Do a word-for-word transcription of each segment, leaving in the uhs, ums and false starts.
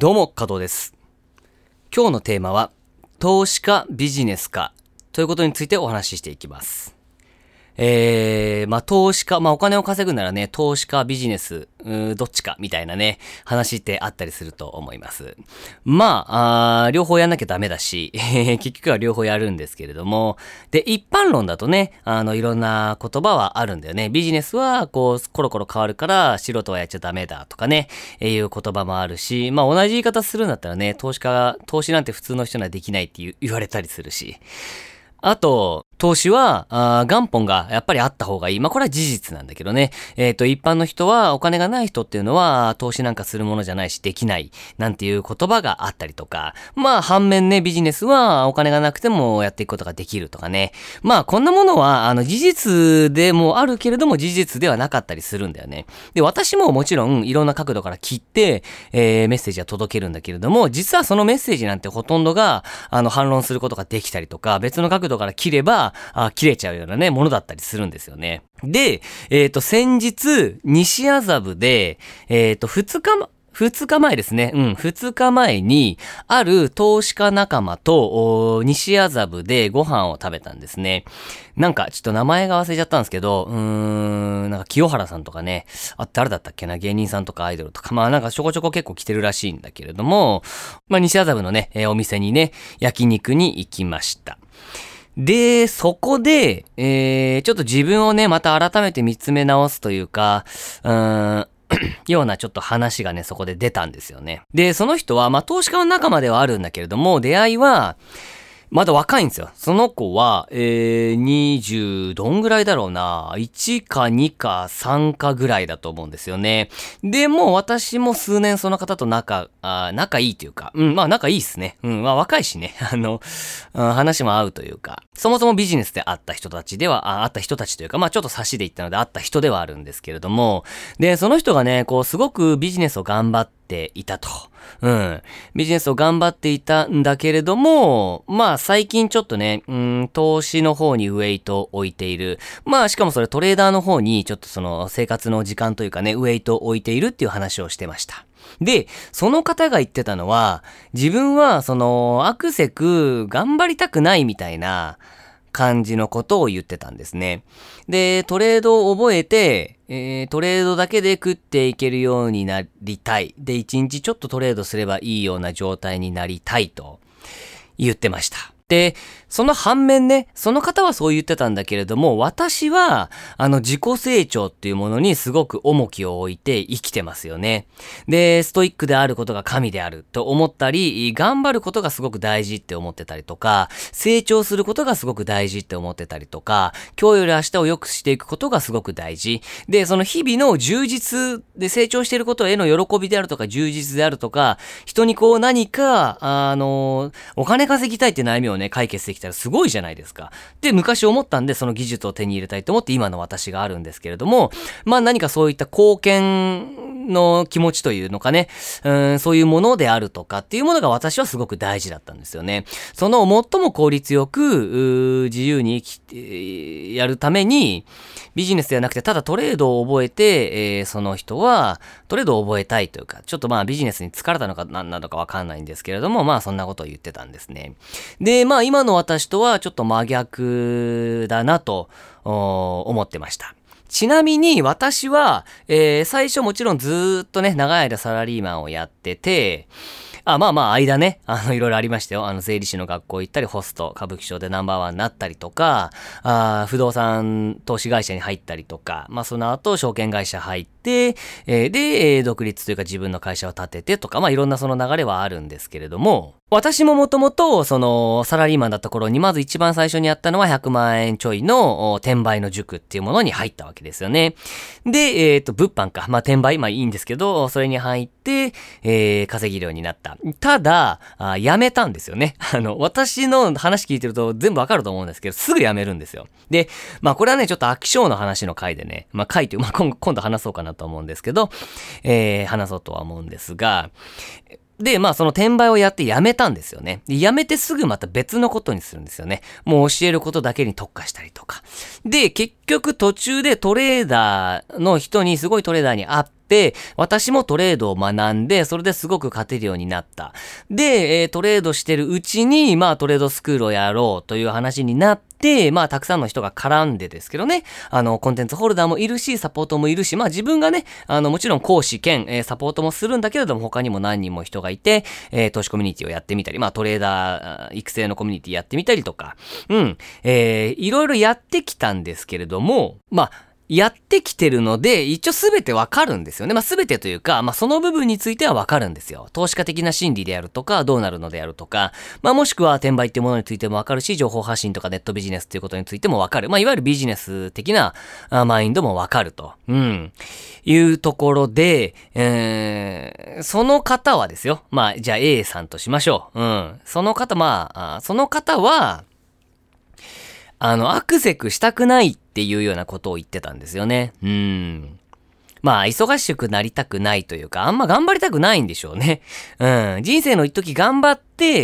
どうも、加藤です。今日のテーマは、投資かビジネスかということについてお話ししていきます。えー、まあ、投資か、まあ、お金を稼ぐならね、投資かビジネス、うーどっちかみたいなね、話ってあったりすると思います。まあ、あー両方やんなきゃダメだし、結局は両方やるんですけれども、で、一般論だとね、あの、いろんな言葉はあるんだよね。ビジネスは、こう、コロコロ変わるから、素人はやっちゃダメだとかね、えーいう言葉もあるし、まあ、同じ言い方するんだったらね、投資家、投資なんて普通の人にはできないって言う言われたりするし、あと、投資は、あー元本がやっぱりあった方がいい。まあ、これは事実なんだけどね。えっと、一般の人は、お金がない人っていうのは、投資なんかするものじゃないし、できない。なんていう言葉があったりとか。まあ、反面ね、ビジネスは、お金がなくてもやっていくことができるとかね。まあ、こんなものは、あの、事実でもあるけれども、事実ではなかったりするんだよね。で、私ももちろん、いろんな角度から切って、えー、メッセージは届けるんだけれども、実はそのメッセージなんてほとんどが、あの、反論することができたりとか、別の角度から切れば、あ切れちゃうようなね、ものだったりするんですよね。で、えっと、先日、西麻布で、えっと、二日ま、二日前ですね。うん、二日前に、ある投資家仲間と、お西麻布でご飯を食べたんですね。なんか、ちょっと名前が忘れちゃったんですけど、うーん、なんか清原さんとかね、あ、誰だったっけな、芸人さんとかアイドルとか、まあなんかちょこちょこ結構来てるらしいんだけれども、まあ西麻布のね、えーお店にね、焼肉に行きました。で、そこで、えー、ちょっと自分をね、また改めて見つめ直すというか、うーん、ようなちょっと話がね、そこで出たんですよね。で、その人は、まあ、投資家の仲間ではあるんだけれども、出会いは、まだ若いんですよ。その子は、えー、にじゅう、どんぐらいだろうな。いちかにかさんかぐらいだと思うんですよね。で、もう私も数年その方と仲、あ仲いいというか、うん、まあ仲いいっすね。うん、まあ若いしね。あの、うん、話も合うというか、そもそもビジネスで会った人たちでは、あ、会った人たちというか、まあちょっと差しで言ったので会った人ではあるんですけれども、で、その人がね、こう、すごくビジネスを頑張っていたと。うん。ビジネスを頑張っていたんだけれども、まあ最近ちょっとね、うん、投資の方にウェイトを置いている。まあしかもそれトレーダーの方にちょっとその生活の時間というかね、ウェイトを置いているっていう話をしてました。で、その方が言ってたのは、自分はそのアクセク頑張りたくないみたいな感じのことを言ってたんですね。で、トレードを覚えて、えー、トレードだけで食っていけるようになりたい。で、一日ちょっとトレードすればいいような状態になりたいと言ってました。で、その反面ね、その方はそう言ってたんだけれども、私は、あの、自己成長っていうものにすごく重きを置いて生きてますよね。で、ストイックであることが神であると思ったり、頑張ることがすごく大事って思ってたりとか、成長することがすごく大事って思ってたりとか、今日より明日を良くしていくことがすごく大事。で、その日々の充実で成長していることへの喜びであるとか、充実であるとか、人にこう何か、あの、お金稼ぎたいって悩みをね、解決できたらすごいじゃないですか。で、昔思ったんで、その技術を手に入れたいと思って今の私があるんですけれども、まあ何かそういった貢献の気持ちというのかね、うーん、そういうものであるとかっていうものが私はすごく大事だったんですよね。その最も効率よく、うー自由に生きて、やるために、ビジネスではなくてただトレードを覚えて、えー、その人はトレードを覚えたいというか、ちょっとまあビジネスに疲れたのか何なのかわかんないんですけれども、まあそんなことを言ってたんですね。で、まあ今の私とはちょっと真逆だなと思ってました。ちなみに私は、えー、最初もちろんずーっとね、長い間サラリーマンをやってて、あ、まあまあ、間ね、あの、いろいろありましたよ。あの、税理士の学校行ったり、ホスト、歌舞伎町でナンバーワンになったりとか、あ不動産投資会社に入ったりとか、まあ、その後、証券会社入って、えー、で、えー、独立というか自分の会社を立ててとか、まあ、いろんなその流れはあるんですけれども、私ももともと、その、サラリーマンだった頃に、まず一番最初にやったのはひゃくまんえんちょいの転売の塾っていうものに入ったわけですよね。で、えっと、物販か。まあ、転売、まあいいんですけど、それに入って、えー、稼ぎるようになった。ただ、あ辞めたんですよね。あの、私の話聞いてると全部わかると思うんですけど、すぐ辞めるんですよ。で、まあこれはね、ちょっと飽き性の話の回でね、まあ回という、まあ今今度話そうかなと思うんですけど、えー、話そうとは思うんですが、 で、まあその転売をやってやめたんですよね。で、やめてすぐまた別のことにするんですよね。もう教えることだけに特化したりとか。で、結局途中でトレーダーの人に、すごいトレーダーに会って、私もトレードを学んで、それですごく勝てるようになった。で、えー、トレードしてるうちに、まあトレードスクールをやろうという話になって、で、まあ、たくさんの人が絡んでですけどね、あの、コンテンツホルダーもいるし、サポートもいるし、まあ、自分がね、あの、もちろん講師兼、えー、サポートもするんだけれども、他にも何人も人がいて、えー、投資コミュニティをやってみたり、まあ、トレーダー育成のコミュニティやってみたりとか、うん、えー、いろいろやってきたんですけれども、まあ、やってきてるので、一応すべてわかるんですよね。まあ、すべてというか、まあ、その部分についてはわかるんですよ。投資家的な心理であるとか、どうなるのであるとか、まあ、もしくは転売っていうものについてもわかるし、情報発信とかネットビジネスっていうことについてもわかる。まあ、いわゆるビジネス的なあマインドもわかると。うん。いうところで、えー、その方はですよ。まあ、じゃあ A さんとしましょう。うん。その方、まあ、あその方は、あの、アクセクしたくないっていうようなことを言ってたんですよね。うーん。まあ、忙しくなりたくないというか、あんま頑張りたくないんでしょうね。うん。人生の一時頑張って、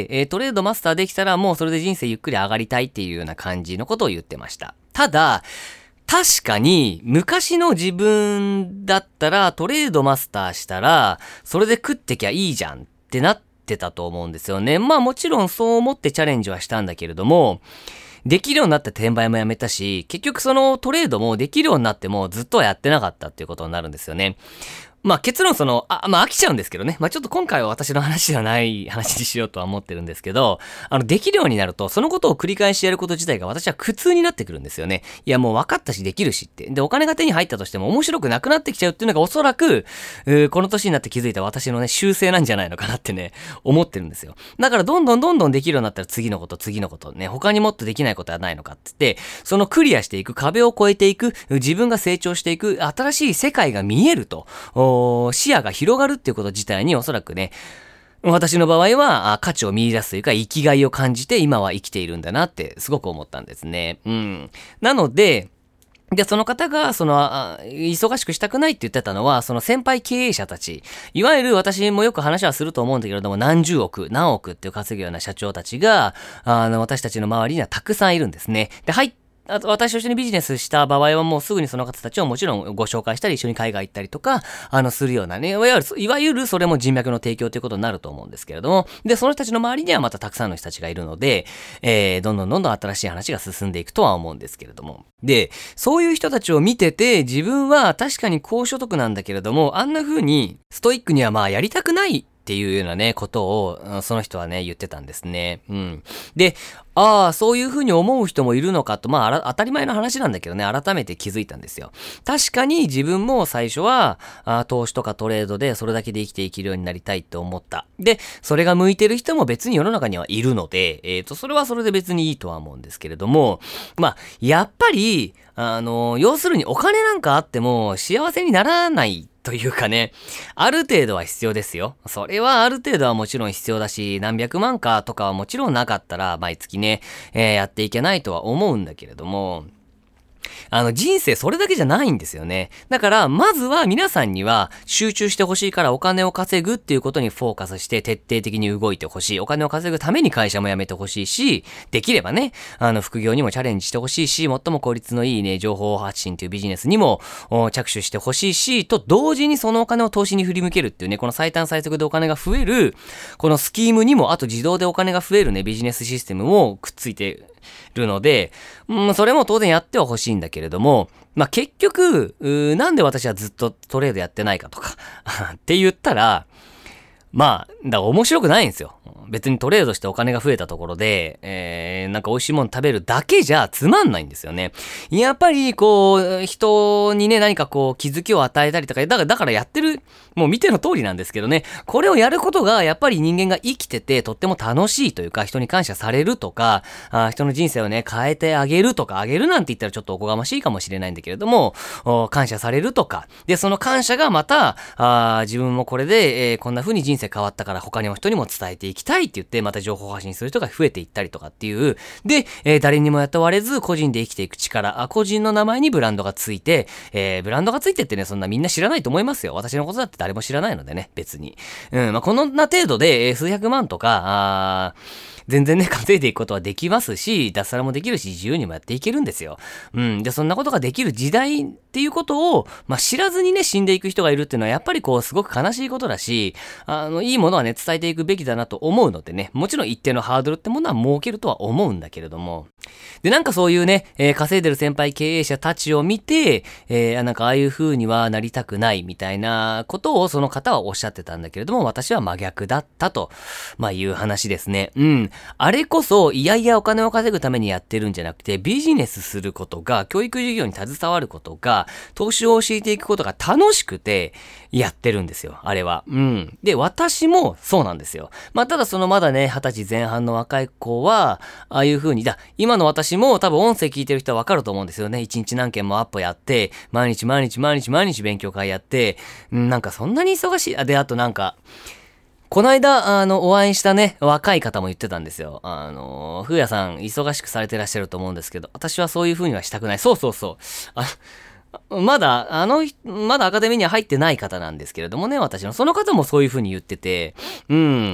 えー、トレードマスターできたらもうそれで人生ゆっくり上がりたいっていうような感じのことを言ってました。ただ、確かに、昔の自分だったら、トレードマスターしたら、それで食ってきゃいいじゃんってなってたと思うんですよね。まあもちろんそう思ってチャレンジはしたんだけれども、できるようになって転売もやめたし、結局そのトレードもできるようになってもずっとはやってなかったっていうことになるんですよね。まあ結論その、あ、まあ飽きちゃうんですけどね。まあちょっと今回は私の話ではない話にしようとは思ってるんですけど、あの、できるようになると、そのことを繰り返しやること自体が私は苦痛になってくるんですよね。いやもう分かったしできるしって。で、お金が手に入ったとしても面白くなくなってきちゃうっていうのがおそらく、この年になって気づいた私のね、習性なんじゃないのかなってね、思ってるんですよ。だからどんどんどんどんできるようになったら次のこと、次のことね、他にもっとできないことはないのかって言って、そのクリアしていく、壁を越えていく、自分が成長していく、新しい世界が見えると。視野が広がるっていうこと自体におそらくね、私の場合は価値を見出すというか生きがいを感じて今は生きているんだなってすごく思ったんですね。うん。なので、で、その方が、その、忙しくしたくないって言ってたのは、その先輩経営者たち。いわゆる私もよく話はすると思うんだけれども、何十億、何億っていう稼ぐような社長たちが、あの、私たちの周りにはたくさんいるんですね。で、入って、あと私と一緒にビジネスした場合はもうすぐにその方たちをもちろんご紹介したり一緒に海外行ったりとか、あの、するようなね、いわゆる、いわゆるそれも人脈の提供ということになると思うんですけれども、で、その人たちの周りにはまたたくさんの人たちがいるので、えー、どんどんどんどん新しい話が進んでいくとは思うんですけれども。で、そういう人たちを見てて、自分は確かに高所得なんだけれども、あんな風にストイックにはまあやりたくないっていうようなね、ことを、その人はね、言ってたんですね。うん。で、ああ、そういう風に思う人もいるのかと、まあ、当たり前の話なんだけどね、改めて気づいたんですよ。確かに自分も最初は、あ投資とかトレードでそれだけで生きていけるようになりたいって思った。で、それが向いてる人も別に世の中にはいるので、えっと、それはそれで別にいいとは思うんですけれども、まあ、やっぱり、あの、要するにお金なんかあっても幸せにならないというかね、ある程度は必要ですよ。それはある程度はもちろん必要だし、何百万かとかはもちろんなかったら毎月ね、えー、やっていけないとは思うんだけれども、あの人生それだけじゃないんですよね。だからまずは皆さんには集中してほしいからお金を稼ぐっていうことにフォーカスして徹底的に動いてほしい。お金を稼ぐために会社も辞めてほしいし、できればね、あの副業にもチャレンジしてほしいし、最も効率のいいね、情報発信というビジネスにも着手してほしいし、と同時にそのお金を投資に振り向けるっていうね、この最短最速でお金が増える、このスキームにも、あと自動でお金が増えるね、ビジネスシステムもくっついてるので、うん、それも当然やってはほしいんだけれども、まあ、結局、なんで私はずっとトレードやってないかとかって言ったら、まあ、だから面白くないんですよ。別にトレードしてお金が増えたところで、えー、なんか美味しいもの食べるだけじゃつまんないんですよね。やっぱり、こう、人にね、何かこう、気づきを与えたりとか、だから、だからやってる、もう見ての通りなんですけどね、これをやることが、やっぱり人間が生きてて、とっても楽しいというか、人に感謝されるとか、あ人の人生をね、変えてあげるとか、あげるなんて言ったらちょっとおこがましいかもしれないんだけれども、感謝されるとか、で、その感謝がまた、あ自分もこれで、えー、こんな風に人生変わったから他にも人にも伝えていきたいって言って、また情報発信する人が増えていったりとかっていう。で、えー、誰にも雇われず、個人で生きていく力、あ、個人の名前にブランドがついて、えー、ブランドがついてってね、そんなみんな知らないと思いますよ。私のことだって誰も知らないのでね、別に。うん、まあ、こんな程度で、えー、数百万とか、あー、全然ね、稼いでいくことはできますし、脱サラもできるし、自由にもやっていけるんですよ。うん。で、そんなことができる時代っていうことを、まあ、知らずにね、死んでいく人がいるっていうのは、やっぱりこう、すごく悲しいことだし、あの、いいものはね、伝えていくべきだなと思うのでね、もちろん一定のハードルってものは設けるとは思うんだけれども、で、なんかそういうね、えー、稼いでる先輩経営者たちを見て、えー、なんかああいう風にはなりたくないみたいなことをその方はおっしゃってたんだけれども、私は真逆だったと、まあいう話ですね。うん。あれこそ、いやいやお金を稼ぐためにやってるんじゃなくて、ビジネスすることが、教育事業に携わることが、投資を教えていくことが楽しくて、やってるんですよ、あれは。うん。で、私もそうなんですよ。まあ、ただそのまだね、二十歳前半の若い子は、ああいう風に、だ、今の私も多分音声聞いてる人はわかると思うんですよね。一日何件もアップやって、毎日毎日毎日毎日勉強会やって、なんかそんなに忙しい。あ、で、あとなんか、この間、あの、お会いしたね、若い方も言ってたんですよ。あの、ふうやさん、忙しくされてらっしゃると思うんですけど、私はそういう風にはしたくない。そうそうそう。あまだ、あの、まだアカデミーには入ってない方なんですけれどもね、私の。その方もそういう風に言ってて、うん。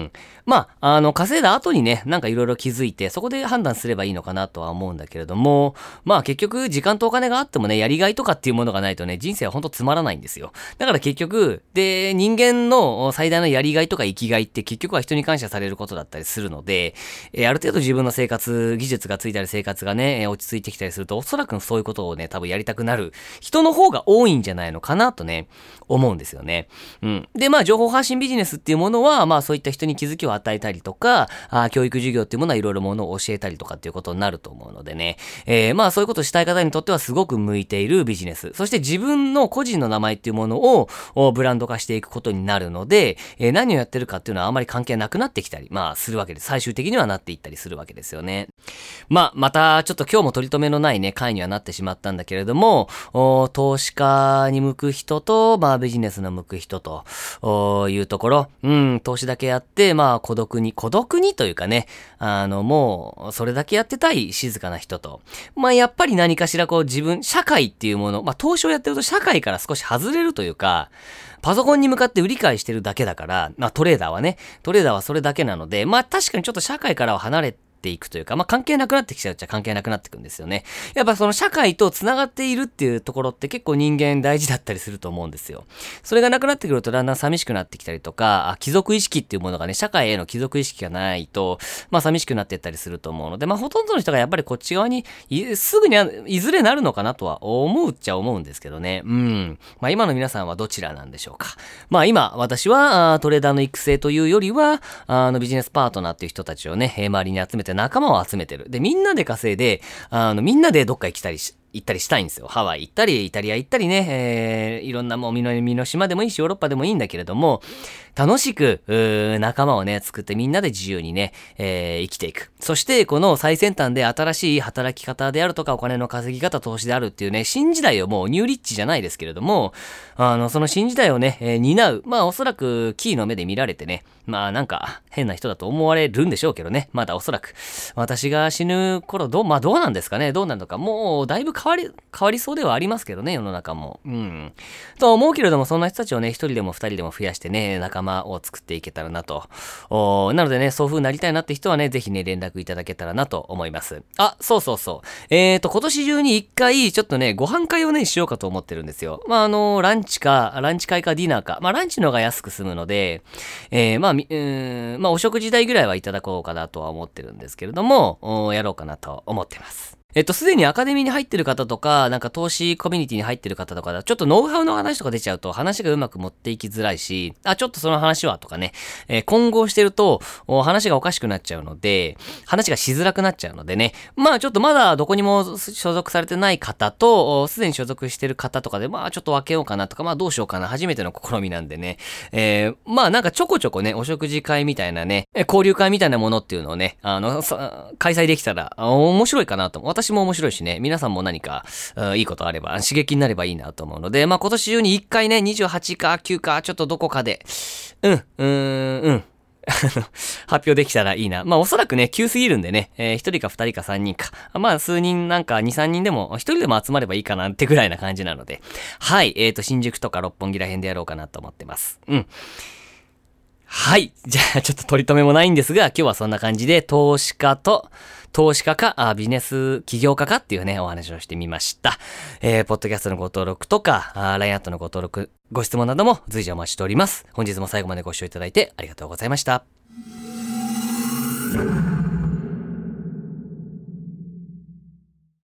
まあ、あの、稼いだ後にね、なんかいろいろ気づいて、そこで判断すればいいのかなとは思うんだけれども、まあ結局、時間とお金があってもね、やりがいとかっていうものがないとね、人生はほんとつまらないんですよ。だから結局、で、人間の最大のやりがいとか生きがいって結局は人に感謝されることだったりするので、えー、ある程度自分の生活、技術がついたり生活がね、落ち着いてきたりすると、おそらくそういうことをね、多分やりたくなる人の方が多いんじゃないのかなとね、思うんですよね。うん。で、まあ、情報発信ビジネスっていうものは、まあ、そういった人に気づきを与えたりとか、あ教育授業っていうものはいろいろものを教えたりとかっていうことになると思うのでね。えー、まあ、そういうことをしたい方にとってはすごく向いているビジネス。そして自分の個人の名前っていうものをブランド化していくことになるので、えー、何をやってるかっていうのはあまり関係なくなってきたり、まあ、するわけです。最終的にはなっていったりするわけですよね。まあ、また、ちょっと今日も取り留めのないね、回にはなってしまったんだけれども、投資家に向く人と、まあ、ビジネスの向く人というところ、うん、投資だけやって、まあ、孤独に、孤独にというかね、あの、もう、それだけやってたい静かな人と、まあ、やっぱり何かしらこう自分、社会っていうもの、まあ、投資をやってると社会から少し外れるというか、パソコンに向かって売り買いしてるだけだから、まあ、トレーダーはね、トレーダーはそれだけなので、まあ、確かにちょっと社会からは離れて、ていくというか、まあ、関係なくなってきちゃうっちゃ関係なくなってくんですよね。やっぱその社会と繋がっているっていうところって結構人間大事だったりすると思うんですよ。それがなくなってくるとだんだん寂しくなってきたりとか、あ貴族意識っていうものがね、社会への貴族意識がないと、まあ寂しくなっていったりすると思うので、まあほとんどの人がやっぱりこっち側にすぐにいずれなるのかなとは思うっちゃ思うんですけどね。うん。まあ今の皆さんはどちらなんでしょうか。まあ今、私はトレーダーの育成というよりは、あのビジネスパートナーっていう人たちをね、周りに集めて仲間を集めてる。で、みんなで稼いで、あの、みんなでどっか行きたりし、行ったりしたいんですよ。ハワイ行ったり、イタリア行ったりね、えー、いろんなもう南の島でもいいし、ヨーロッパでもいいんだけれども、楽しく、仲間をね、作ってみんなで自由にね、えー、生きていく。そして、この最先端で新しい働き方であるとか、お金の稼ぎ方、投資であるっていうね、新時代をもうニューリッチじゃないですけれども、あの、その新時代をね、えー、担う。まあ、おそらく、キーの目で見られてね、まあ、なんか、変な人だと思われるんでしょうけどね。まだおそらく。私が死ぬ頃、どう、まあ、どうなんですかね。どうなるのか。もう、だいぶ変わり、変わりそうではありますけどね、世の中も。うん。と思うけれども、そんな人たちをね、一人でも二人でも増やしてね、仲間を作っていけたらなと。おなのでね、そういう風になりたいなって人はね、ぜひね、連絡いただけたらなと思います。あ、そうそうそう。えーと、今年中に一回、ちょっとね、ご飯会をね、しようかと思ってるんですよ。まあ、あの、ランチか、ランチ会かディナーか。まあ、ランチの方が安く済むので、えー、まあ、み、うーん、まあ、お食事代ぐらいはいただこうかなとは思ってるんですけれども、やろうかなと思ってます。えっと、すでにアカデミーに入ってる方とか、なんか投資コミュニティに入ってる方とかだ、ちょっとノウハウの話とか出ちゃうと話がうまく持っていきづらいし、あ、ちょっとその話はとかね、えー、混合してると、話がおかしくなっちゃうので、話がしづらくなっちゃうのでね、まあちょっとまだどこにも所属されてない方と、すでに所属してる方とかで、まあちょっと分けようかなとか、まあどうしようかな、初めての試みなんでね、えー、まあなんかちょこちょこね、お食事会みたいなね、交流会みたいなものっていうのをね、あの、開催できたら面白いかなと思う。私も面白いしね、皆さんも何かいいことあれば刺激になればいいなと思うので、まあ今年中にいっかいね、にじゅうはちかきゅうかちょっとどこかで、うん、うーん、うん。 発表できたらいいな。まあおそらくね、急すぎるんでね、えー、ひとりかふたりかさんにんか。まあ数人なんかに、さんにんでも、ひとりでも集まればいいかなってぐらいな感じなので。はい、えーと、新宿とか六本木ら辺でやろうかなと思ってます。うん。はい。じゃあ、ちょっと取り留めもないんですが、今日はそんな感じで、投資家と、投資家か、あビジネス起業家かっていうね、お話をしてみました。えー、ポッドキャストのご登録とか、あ ライン アットのご登録、ご質問なども随時お待ちしております。本日も最後までご視聴いただいてありがとうございました。